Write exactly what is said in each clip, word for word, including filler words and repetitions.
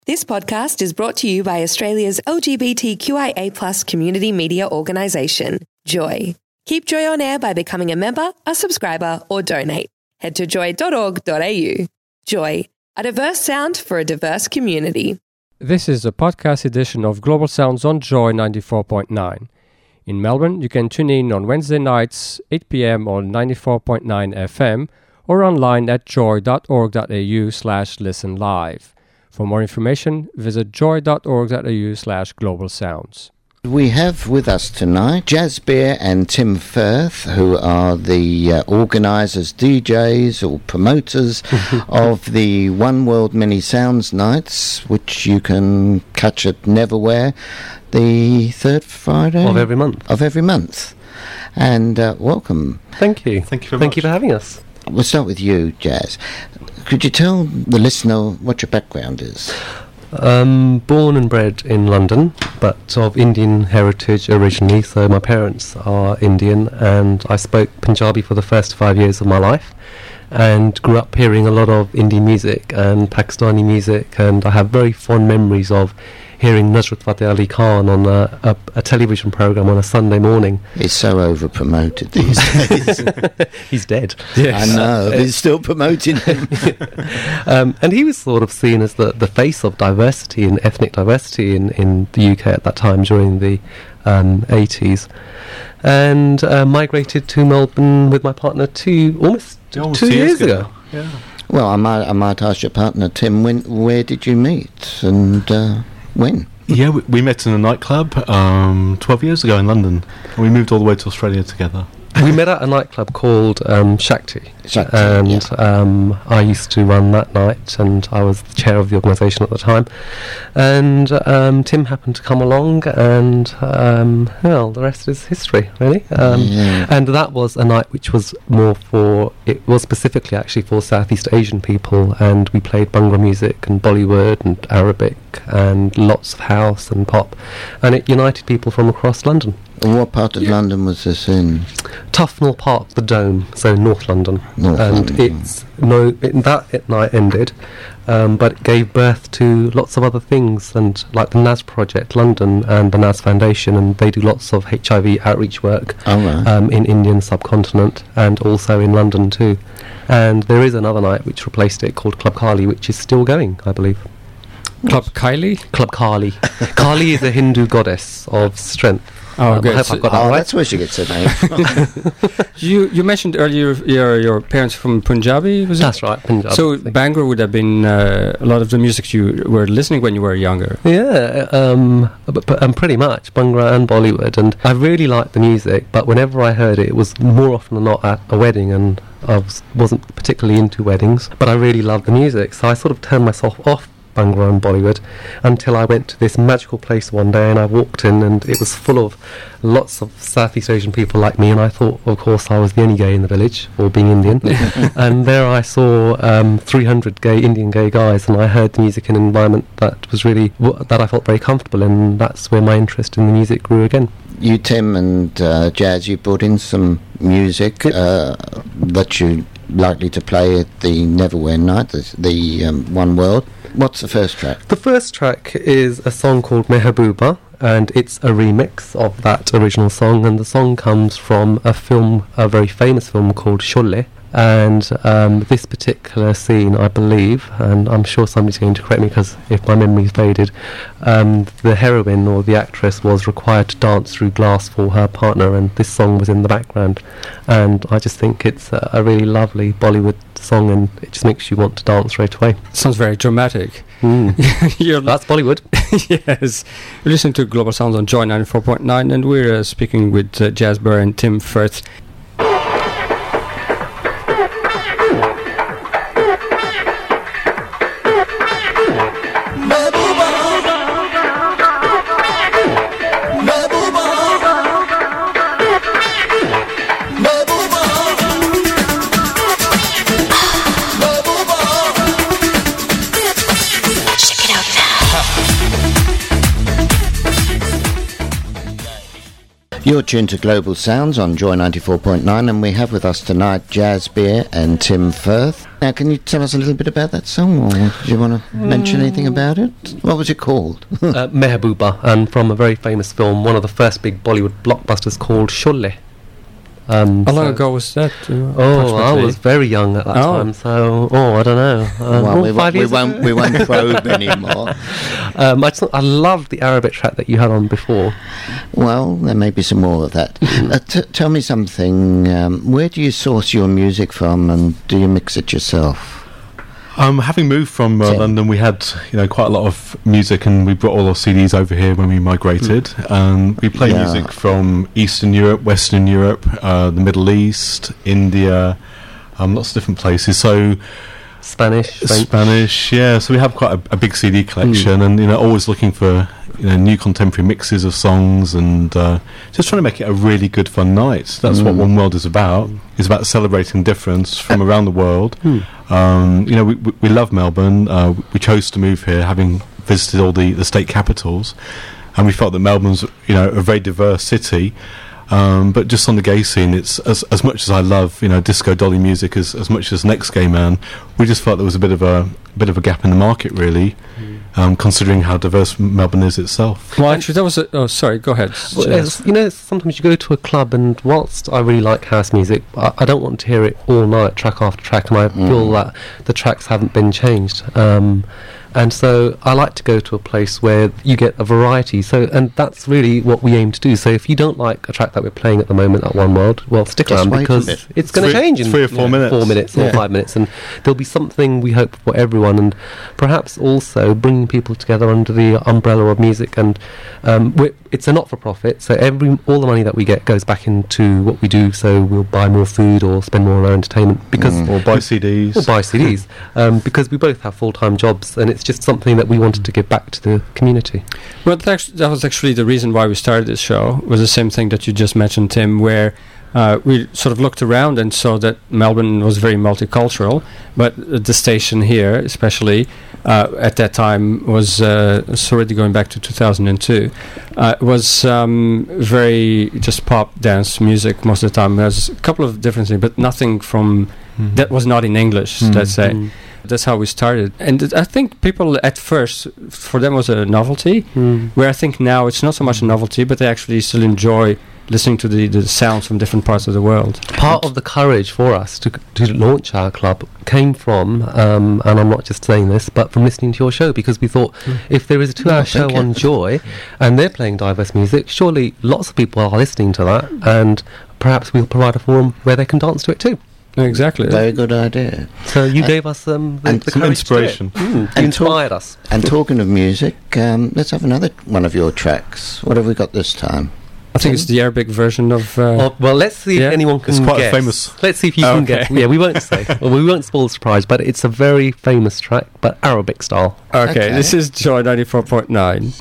This podcast is brought to you by Australia's L G B T Q I A plus community media organisation, Joy. Keep Joy on air by becoming a member, a subscriber or donate. Head to joy dot org dot a u. Joy, a diverse sound for a diverse community. This is a podcast edition of Global Sounds on Joy ninety-four point nine. In Melbourne, you can tune in on Wednesday nights, eight p.m. on ninety-four point nine F M or online at joy dot org dot a u slash listen live. For more information, visit joy dot org dot a u slash global sounds. We have with us tonight Jazz Bear and Tim Firth, who are the uh, organisers, D Js or promoters of the One World Many Sounds Nights, which you can catch at Neverwhere the third Friday of every month. Of every month. And uh, welcome. Thank you. Thank you very Thank much. you for having us. We'll start with you, Jazz. Could you tell the listener what your background is? Um, born and bred in London, but of Indian heritage originally, so my parents are Indian, and I spoke Punjabi for the first five years of my life, and grew up hearing a lot of Indian music and Pakistani music, and I have very fond memories of hearing Nusrat Fateh Ali Khan on a, a, a television programme on a Sunday morning. He's so over-promoted these days. He's dead. I know, but he's still promoting him. um, and he was sort of seen as the, the face of diversity and ethnic diversity in, in the U K at that time during the um, eighties. And uh, migrated to Melbourne with my partner two, almost, Yeah, almost two, two years, years ago. ago. Yeah. Well, I might, I might ask your partner, Tim, when, where did you meet and uh, when? Yeah, we, we met in a nightclub um, twelve years ago in London. And we moved all the way to Australia together. We met at a nightclub called um, Shakti, Shakti, and yeah. um, I used to run that night, and I was the chair of the organisation at the time. And um, Tim happened to come along, and um, well, the rest is history, really. Um, Yeah. And that was a night which was more for, it was specifically actually for Southeast Asian people, and we played Bhangra music and Bollywood and Arabic and lots of house and pop, and it united people from across London. And what part of London was this in? Tufnell Park, the Dome, so North London. North and London. it's no it, that at night ended, um, but it gave birth to lots of other things, and like the N A S Project London and the N A S Foundation, and they do lots of H I V outreach work Oh, right. um, in Indian subcontinent and also in London too. And there is another night which replaced it called Club Kali, which is still going, I believe. Club Kylie? Club Kali. Kali is a Hindu goddess of strength. Oh, Um, good. I hope So- I've got Oh, that right. that's where she gets her name from. You you mentioned earlier your your parents from Punjabi, was it? That's right, Punjab. So Bhangra would have been uh, a lot of the music you were listening when you were younger. Yeah, um, but, but um, pretty much Bhangra and Bollywood, and I really liked the music. But whenever I heard it, it was more often than not at a wedding, and I was, wasn't particularly into weddings. But I really loved the music, so I sort of turned myself off Bhangra and Bollywood until I went to this magical place one day, and I walked in, and it was full of lots of Southeast Asian people like me, and I thought, of course, I was the only gay in the village, or being Indian. And there I saw um, three hundred gay Indian gay guys, and I heard the music in an environment that was really w- that I felt very comfortable in, and that's where my interest in the music grew again. You, Tim, and uh, Jazz, you brought in some music uh, that you're likely to play at the Neverwhere night, the, the um, One World. What's the first track? The first track is a song called Mehbooba, and it's a remix of that original song, and the song comes from a film, a very famous film called Sholay. And um, this particular scene, I believe, and I'm sure somebody's going to correct me because if my memory's faded, um, the heroine or the actress was required to dance through glass for her partner, and this song was in the background. And I just think it's a, a really lovely Bollywood song, and it just makes you want to dance straight away. Sounds very dramatic. Mm. You're That's Bollywood. Yes. You're listening to Global Sounds on Joy ninety-four point nine, and we're uh, speaking with uh, Jazz Bear and Tim Firth. You're tuned to Global Sounds on Joy ninety-four point nine, and we have with us tonight Jazz Beer and Tim Firth. Now, can you tell us a little bit about that song, or do you want to mm. mention anything about it? What was it called? uh, Mehbooba, and from a very famous film, one of the first big Bollywood blockbusters called Sholay. Um, How long so ago was that? Uh, oh, I was very young at that oh. time, so oh, I don't know. Um, well, oh, we, five we, years won't, ago? we won't probe anymore. Um, I, just, I loved the Arabic track that you had on before. Well, there may be some more of that. uh, t- tell me something. Um, where do you source your music from, and do you mix it yourself? Um, having moved from uh, Tim. London, we had you know quite a lot of music, and we brought all our C Ds over here when we migrated. Mm. And we play Yeah. music from Eastern Europe, Western Europe, uh, the Middle East, India, um, lots of different places. So Spanish, French. Spanish, yeah. So we have quite a, a big C D collection, mm. and you know, always looking for you know new contemporary mixes of songs, and uh, just trying to make it a really good, fun night. That's mm. what One World is about. It's about celebrating difference from uh, around the world. Mm. Um, you know, we, we, we love Melbourne. Uh, we chose to move here, having visited all the, the state capitals, and we felt that Melbourne's you know a very diverse city. Um, but just on the gay scene, it's as as much as I love you know disco dolly music as as much as Next Gay Man. We just felt there was a bit of a, a bit of a gap in the market, really, mm. um, considering how diverse Melbourne is itself. Well, actually, that was a, oh, sorry. Go ahead. Well, it's, you know, sometimes you go to a club, and whilst I really like house music, I, I don't want to hear it all night, track after track, and I mm. feel that the tracks haven't been changed. Um, And so I like to go to a place where you get a variety. So, and that's really what we aim to do. So if you don't like a track that we're playing at the moment at One World, well, stick Just around wait a because bit. it's going to change in three or four yeah, minutes, four minutes yeah. or five minutes, and there'll be something we hope for everyone, and perhaps also bringing people together under the umbrella of music. And um, we're, it's a not-for-profit, so every all the money that we get goes back into what we do. So we'll buy more food or spend more on our entertainment because mm. or buy C Ds, or buy C Ds, um, because we both have full-time jobs, and it's just something that we wanted to give back to the community. Well, that's, that was actually the reason why we started this show, was the same thing that you just mentioned, Tim, where uh, we sort of looked around and saw that Melbourne was very multicultural, but uh, the station here, especially, uh, at that time, was uh, it's already going back to two thousand two, uh, was um, very just pop, dance music most of the time. There's a couple of different things, but nothing from mm. that was not in English, mm. let's say. Mm. That's how we started. And th- I think people at first, for them was a novelty, mm. where I think now it's not so much a novelty, but they actually still enjoy listening to the, the sounds from different parts of the world. Part of the courage for us to to launch our club came from, um, and I'm not just saying this, but from listening to your show, because we thought mm. if there is a two-hour oh, show on you. Joy, and they're playing diverse music, surely lots of people are listening to that, and perhaps we'll provide a forum where they can dance to it too. Exactly. Very good idea. So you uh, gave us um, the, and the some courage inspiration. to do it. Mm, you and inspired talk- us. And talking of music, um, let's have another one of your tracks. What have we got this time? I think it's the Arabic version of... Uh, oh, well, let's see yeah. if anyone can It's quite guess. famous. Let's see if you oh, can okay. guess. Yeah, we won't say. Well, we won't spoil the surprise, but it's a very famous track, but Arabic style. okay, Okay. this is Joy ninety-four point nine.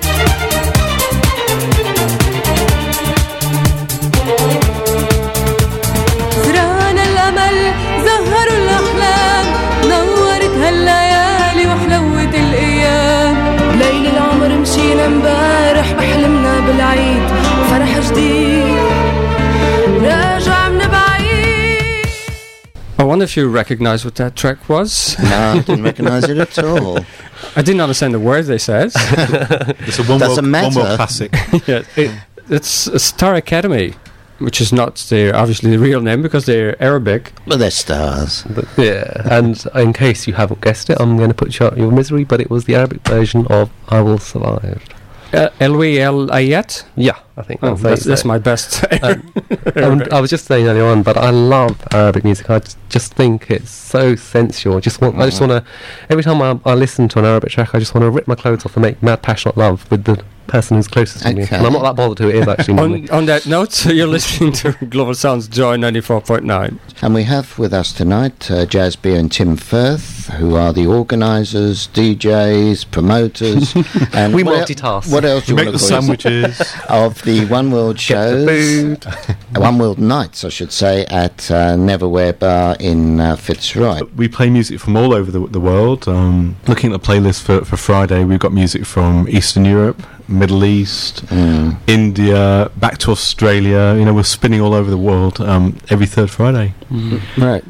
زرعنا الأمل زهروا الأحلام نورت هالليالي وحلوت الأيام ليل العمر مشينا مبارح بحلمنا بالعيد فرح جديد راجع من بعيد. I wonder if you recognize what that track was. No, I didn't recognise it at all. I didn't understand the words they said. It's a one Doesn't world, one matter. world classic. yeah, it, it's a Star Academy, which is not their obviously the real name because they're Arabic. Well, they're stars. But yeah, and in case you haven't guessed it, I'm going to put you out your misery, but it was the Arabic version of I Will Survive. Uh, Elwi El Ayat? Yeah, I think Oh, that's, that's, it. that's my best. Um, um, I was just saying earlier on, but I love Arabic music. I just, just think it's so sensual. Just want, I just want to. Every time I, I listen to an Arabic track, I just want to rip my clothes off and make mad, passionate love with the person who's closest to me. Okay. And I'm not that bothered who it is actually. normally. on, on that note, you're listening to Global Sounds Joy ninety-four point nine. And we have with us tonight uh, Jazz Beer and Tim Firth, who are the organisers, D Js, promoters. and We what el- multitask. what else do We you make want the to call sandwiches. it? Of the One World Get shows. the food. One World Nights, I should say, at uh, Neverwhere Bar in uh, Fitzroy. We play music from all over the, the world. Um, looking at the playlist for, for Friday, we've got music from Eastern Europe, Middle East, Mm. India, back to Australia. You know, we're spinning all over the world um, every third Friday. Right.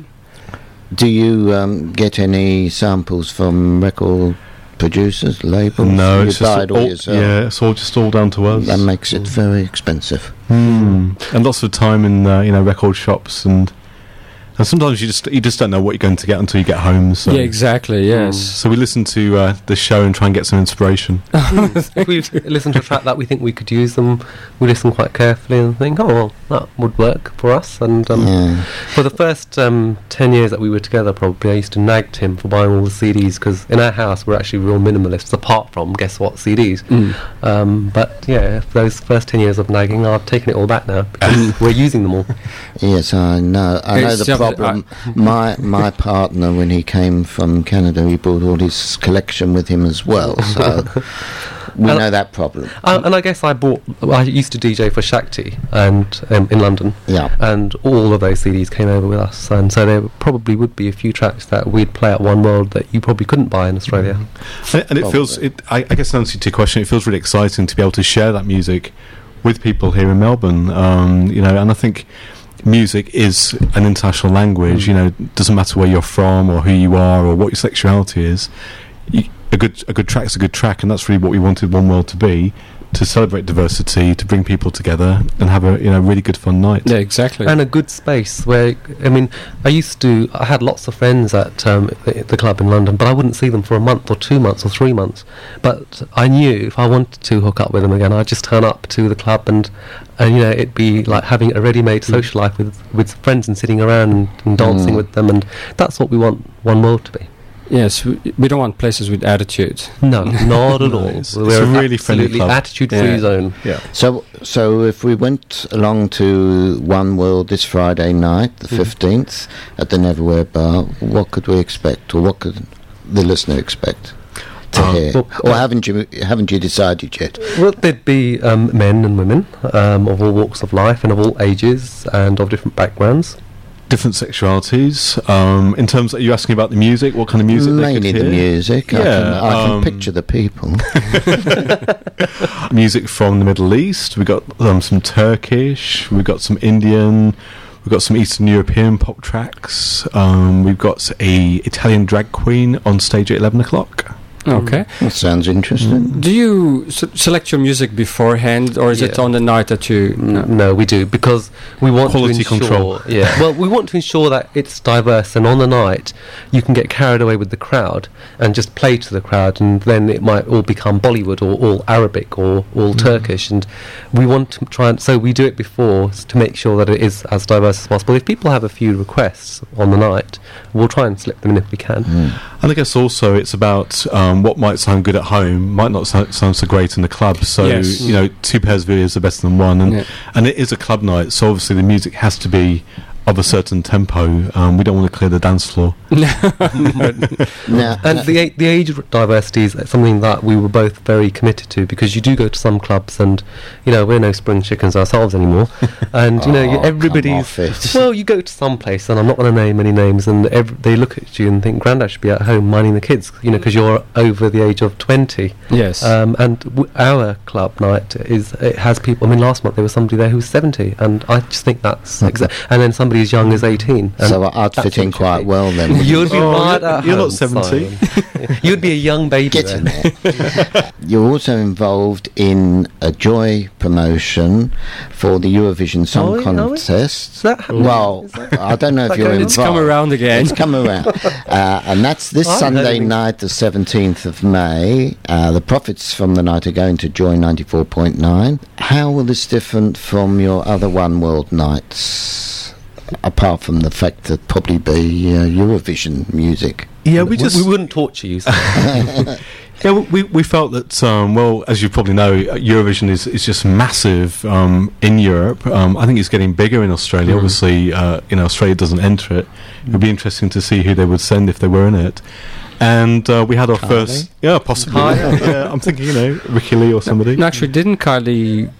Do you um, get any samples from record producers, labels? No, you it's buy just it all all, yourself. yeah, it's all just all down to us. That makes it very expensive. Mm. And lots of time in uh, you know record shops, and and sometimes you just you just don't know what you're going to get until you get home. So Yeah, exactly. Yes. so we listen to uh, the show and try and get some inspiration. If we listen to a track that we think we could use them, we listen quite carefully and think, oh, well, that would work for us. And um, Yeah. for the first um, ten years that we were together, probably, I used to nag Tim for buying all the C Ds, because in our house we're actually real minimalists, apart from, guess what, C Ds. Mm. Um, but yeah, for those first ten years of nagging, I've taken it all back now, because we're using them all. Yes, I know. I know It's the just- problem. my my partner, when he came from Canada, he brought all his collection with him as well. So we And- know that problem. Uh, and I guess I bought, I used to D J for Shakti and um, in London. Yeah. And all of those C Ds came over with us, and so there probably would be a few tracks that we'd play at One World that you probably couldn't buy in Australia. And, and it feels, it, I, I guess, in answer to your question, it feels really exciting to be able to share that music with people here in Melbourne. Um, you know, and I think music is an international language. You know, it doesn't matter where you're from or who you are or what your sexuality is. You, a good a good track's a good track, and that's really what we wanted One World to be. To celebrate diversity, to bring people together, and have a you know really good fun night. Yeah, exactly. And a good space where, I mean, I used to, I had lots of friends at um, the, the club in London, but I wouldn't see them for a month or two months or three months. But I knew if I wanted to hook up with them again, I'd just turn up to the club, and, and you know, it'd be like having a ready-made social life with, with friends and sitting around and, and dancing Mm. with them, and that's what we want One World to be. Yes, we, we don't want places with attitude. No, not at No, all. it's- We're it's a an really friendly absolutely club. attitude-free Yeah. zone. Yeah. So, so if we went along to One World this Friday night, the fifteenth, at the Neverwhere Bar, what could we expect, or what could the listener expect to Uh, hear? well, Or uh, haven't you haven't you decided yet? Well, there'd be um, men and women um, of all walks of life and of all ages and of different backgrounds. Different sexualities. Um, in terms of, you're asking about the music, what kind of music they Mainly could the hear? music. I Yeah, can, I can um, picture the people. Music from the Middle East. We've got um, some Turkish. We've got some Indian. We've got some Eastern European pop tracks. Um, we've got a Italian drag queen on stage at eleven o'clock. Okay. That sounds interesting. Do you s- select your music beforehand, or is it Yeah. on the night that you? No. no, we do, because we want Quality to ensure. control. Yeah, well, we want to ensure that it's diverse, and on the night you can get carried away with the crowd and just play to the crowd, and then it might all become Bollywood or all Arabic or all Turkish, and we want to try and so we do it before s- to make sure that it is as diverse as possible. If people have a few requests on the night, we'll try and slip them in if we can. And I guess also it's about um, what might sound good at home might not so- sound so great in the club. So Yes. you know, two pairs of ears are better than one, and Yeah. and it is a club night. So obviously the music has to be of a certain tempo. Um, we don't want to clear the dance floor. Now, And the a- the age r- diversity is something that we were both very committed to, because you do go to some clubs and you know we're no spring chickens ourselves anymore, and you know Oh, you- come everybody's off it. well you go to some place, and I'm not going to name any names, and ev- they look at you and think Grandad should be at home minding the kids, you know, because you're over the age of twenty. Yes. Um, and w- our club night is it has people. I mean, last month there was somebody there who was seventy, and I just think that's exa- and then somebody as young as eighteen. And so I'd that's fit in what quite should be. well then. wouldn't You'd be Oh, right you're- at you're not home, seventy. Simon. You'd be a young baby Get then. in there. You're also involved in a Joy promotion for the Eurovision Song Are we? Are we? Contest. Is that happening? Well, Is that- I don't know if that you're going- involved. It's come around again. It's come around. Uh, and that's this I haven't heard Sunday anything. night, the seventeenth of May. Uh, the profits from the night are going to Joy ninety-four point nine. How will this different from your other One World nights, apart from the fact that probably be uh, Eurovision music? Yeah, we just we wouldn't torture you. So. Yeah, we we felt that um, well, as you probably know, Eurovision is, is just massive um, in Europe. Um, I think it's getting bigger in Australia. Mm. Obviously, uh, you know, Australia doesn't enter it. It would be interesting to see who they would send if they were in it. And uh, we had our Kylie? first, yeah, possibly. Kylie? Yeah, yeah, I'm thinking, you know, Ricky Lee or somebody. No, actually, didn't Kylie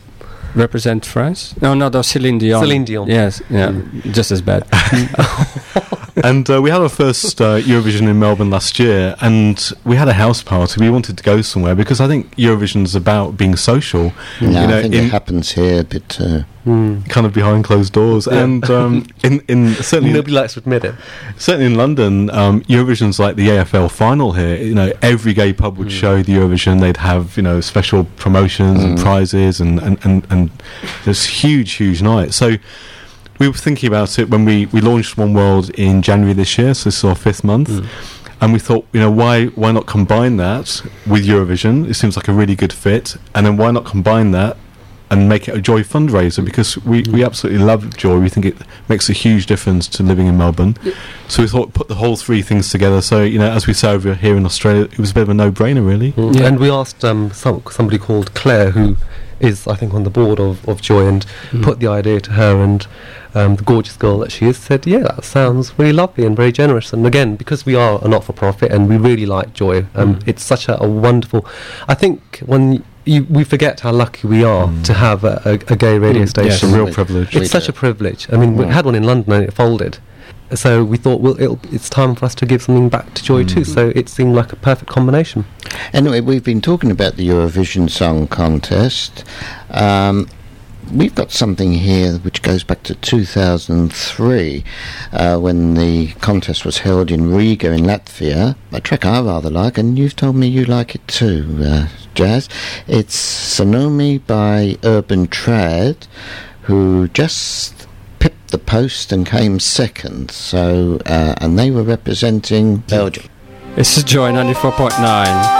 represent France? No, no, that was Celine Dion. Celine Dion. Yes, yeah, just as bad. And uh, we had our first uh, Eurovision in Melbourne last year, and we had a house party. We wanted to go somewhere because I think Eurovision's about being social. No, you know, I think in, it happens here a bit too. Mm. kind of behind closed doors. And um, in in certainly Nobody likes to admit it. certainly in London, um, Eurovision's like the A F L final here. You know, every gay pub would Mm. show the Eurovision. They'd have, you know, special promotions and Mm. prizes and and and, and this huge huge night. So we were thinking about it when we, we launched One World in January this year, so this is our fifth month. Mm. And we thought, you know, why why not combine that with Eurovision? It seems like a really good fit. And then why not combine that and make it a Joy fundraiser? Because we, we absolutely love Joy. We think it makes a huge difference to living in Melbourne. So we thought, put the whole three things together. So, you know, as we say over here in Australia, it was a bit of a no-brainer, really. Mm. Yeah. And we asked um, some, somebody called Claire, who is, I think, on the board of, of Joy, and Mm. put the idea to her, and um, the gorgeous girl that she is said, yeah, that sounds really lovely and very generous. And again, because we are a not-for-profit and we really like Joy, um, Mm. it's such a, a wonderful... I think when you, we forget how lucky we are Mm. to have a, a, a gay radio Mm, station. It's a real We- privilege. we It's such do. a privilege. I mean, we Mm. had one in London and it folded. So we thought, well, it'll, it's time for us to give something back to Joy too. Mm. So it seemed like a perfect combination. Anyway, we've been talking about the Eurovision Song Contest. Um, we've got something here which goes back to two thousand three, uh, when the contest was held in Riga in Latvia. A track I rather like, and you've told me you like it too, uh, Jazz. It's Sonomi by Urban Trad, who just pipped the post and came second. So, uh, and they were representing Belgium. This is Joy ninety-four point nine.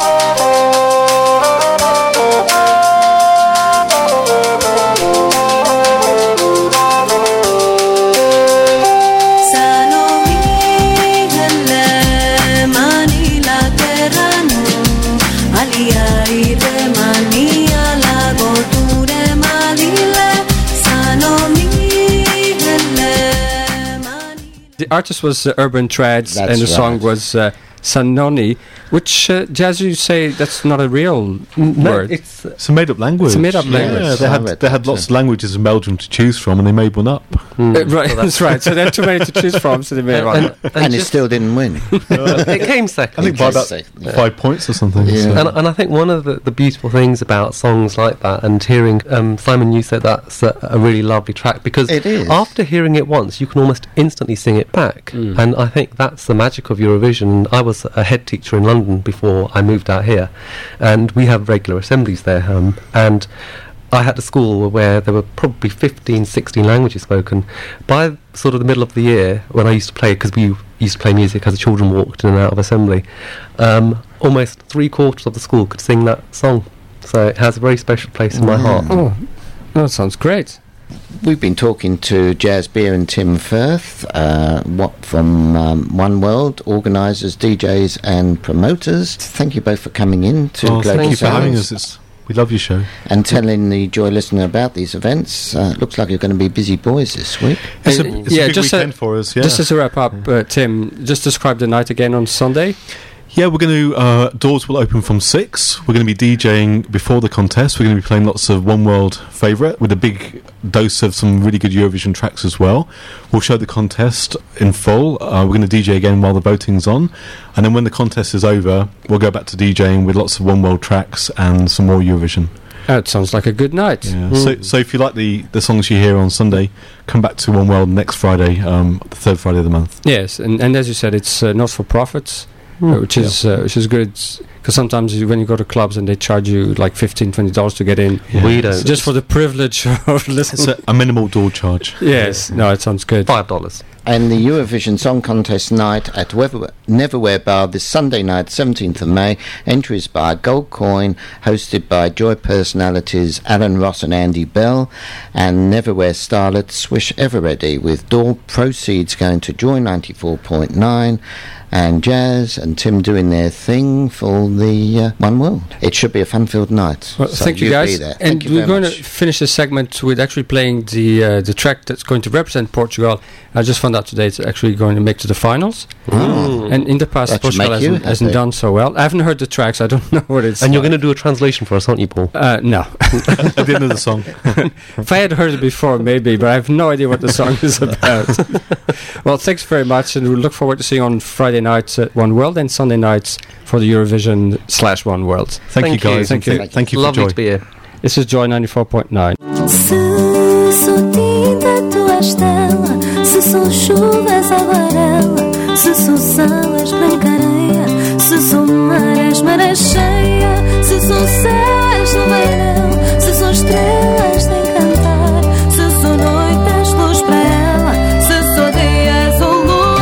The artist was uh, Urban Trads, That's and the song right. was uh, Sanoni, which, uh, Jazz, you say that's not a real No, word. it's uh, It's a made-up language. It's a made-up Yeah, language. they I had read they had that lots too. of languages in Belgium to choose from, and they made one up. mm, Uh, right, so that's right. So there are too many to choose from, so they made one. and, and, And it just- still didn't win. it came second. I think by Okay, about so- yeah. five points or something. Yeah. so- And, and I think one of the, the beautiful things about songs like that, and hearing um, Simon, you said that's a, a really lovely track, because It is. after hearing it once, you can almost instantly sing it back. Mm. And I think that's the magic of Eurovision. I was a head teacher in London before I moved out here, and we have regular assemblies there. Um, and I had a school where there were probably fifteen, sixteen languages spoken. By sort of the middle of the year, when I used to play, because we used to play music as the children walked in and out of assembly, um, almost three quarters of the school could sing that song. So it has a very special place in my heart. Oh, that sounds great. We've been talking to Jazz Beer and Tim Firth, uh, what from um, One World, organisers, D Js and promoters. Thank you both for coming in to Oh, Global thank you for having Sounds us. It's, we love your show. and telling the Joy listener about these events. Uh, looks like you're going to be busy boys this week. It's Uh, a, it's yeah, a big just a- weekend for us. Yeah. Just as a wrap up, uh, Tim, just describe the night again on Sunday. Yeah, we're going to, uh, doors will open from six. We're going to be DJing before the contest. We're going to be playing lots of One World favourite with a big dose of some really good Eurovision tracks as well. We'll show the contest in full. Uh, we're going to D J again while the voting's on. And then when the contest is over, we'll go back to DJing with lots of One World tracks and some more Eurovision. That sounds like a good night. Yeah. So, so if you like the, the songs you hear on Sunday, come back to One World next Friday, um, the third Friday of the month. Yes, and, and as you said, it's uh, not for profits. Uh, which is uh, which is good, because sometimes you, when you go to clubs and they charge you like fifteen, twenty dollars to get in, Yeah. We don't. it's just for the privilege of It's listening. a, a minimal door charge. Yes, no, it sounds good. Five dollars. And the Eurovision Song Contest night at Wever- Neverwhere Bar this Sunday night, seventeenth of May. Entries by Gold Coin, hosted by Joy personalities Alan Ross and Andy Bell, and Neverwhere starlet Swish Everready, with all proceeds going to Joy ninety-four point nine, and Jazz and Tim doing their thing for the uh, One World. It should be a fun-filled night. Well, so thank you be guys, there. and Thank you we're very going much. to finish this segment with actually playing the uh, the track that's going to represent Portugal. I just found out today it's actually going to make to the finals. Oh. And in the past, That should Portugal make you hasn't, hasn't happy. done so well. I haven't heard the tracks. I don't know what it's And you're like. going to do a translation for us, aren't you, Paul? Uh, no. At the end of the song. If I had heard it before, maybe, but I have no idea what the song is about. Well, thanks very much, and we look forward to seeing you on Friday nights at One World and Sunday nights for the Eurovision slash One World. Thank, Thank you you. guys. Thank and you. th- Thank you for Lovely Joy. to be here. This is Joy ninety-four point nine. Se sou tinta, tu és tela. Se sou chuva, és aguarela. Se sou sal, és branca areia. Se sou mar, és maré cheia. Se sou céu, és no verão. Se sou estrela, és de encantar. Se sou noite, és luz para ela. Se sou dia, és o luar.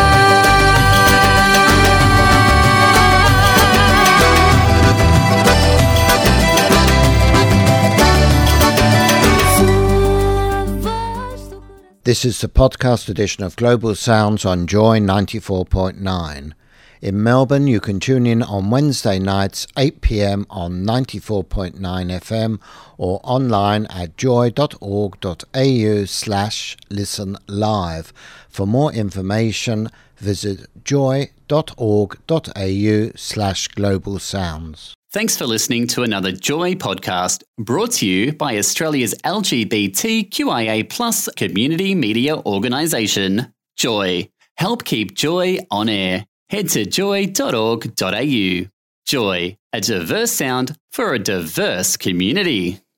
This is the podcast edition of Global Sounds on Joy ninety-four point nine. In Melbourne, you can tune in on Wednesday nights, eight p.m. on ninety-four point nine F M or online at joy.org.au slash listen live. For more information, visit joy.org.au slash global sounds. Thanks for listening to another Joy podcast brought to you by Australia's L G B T Q I A plus community media organisation, Joy. Help keep Joy on air. Head to joy dot org dot a u. Joy, a diverse sound for a diverse community.